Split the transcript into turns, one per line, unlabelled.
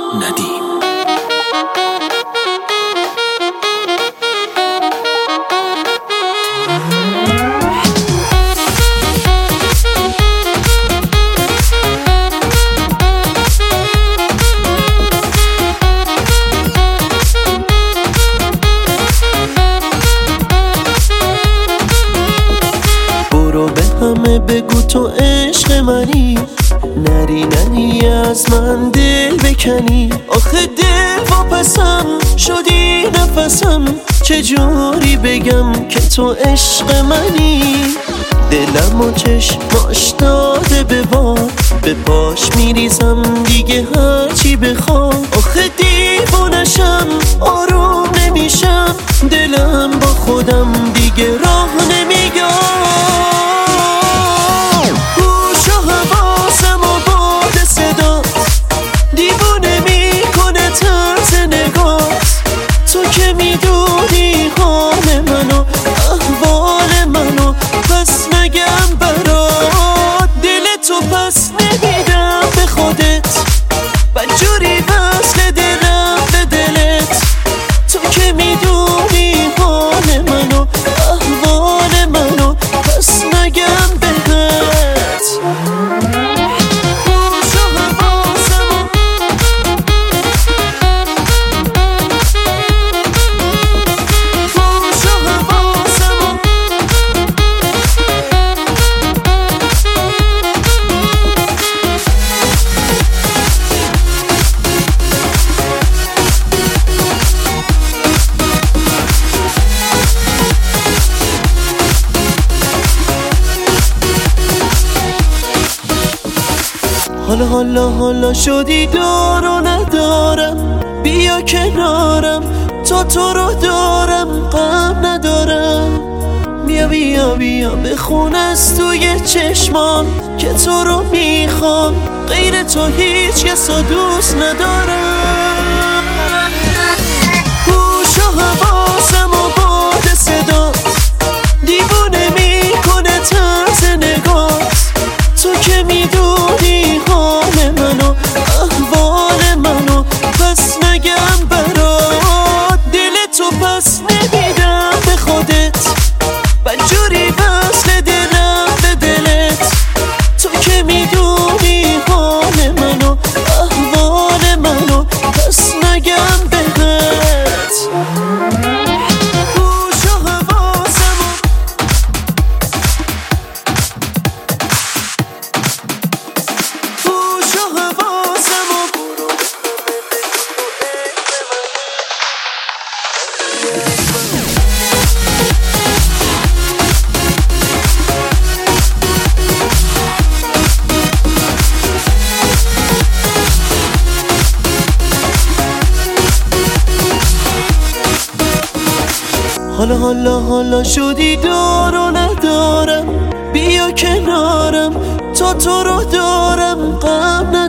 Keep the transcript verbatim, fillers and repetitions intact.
ندیم.
برو به همه بگو تو عشق منی، نری نری از من دل بکنی. آخه دل واپسم شدی نفسم، چجوری بگم که تو عشق منی. دلم و چشماش داده به باد، به پاش میریزم دیگه هرچی بخوام. آخه دیوونشم آروم نمیشم، دلم با خودم دیگه راه نمیگم. پس نمیدم به خودت، بدجوری وصل دلم به دلت. تو که میدونی حال منو احوال منو، پس نگم بهت. حالا حالا حالا شدی دار و ندارم، بیا کنارم تا تو رو دارم غم ندارم. بیا بیا بیا بخون از توی چشمام که تو رو میخوام، غیر تو هیچ کس رو دوست ندارم. هوش و حواسم و باد صدات دیوونه میکنه طرز نگات. تو که میدونی حال منو احوال منو، پس نگم برات دل تو. پس نمیدم به خودت، بدجوری وصل دلم به دلت. تو که میدونی حال منو احوال منو، پس نگم بهت. حالا حالا حالا شدی دار و ندارم، بیا کنارم تا تو رو دارم غم ندارم.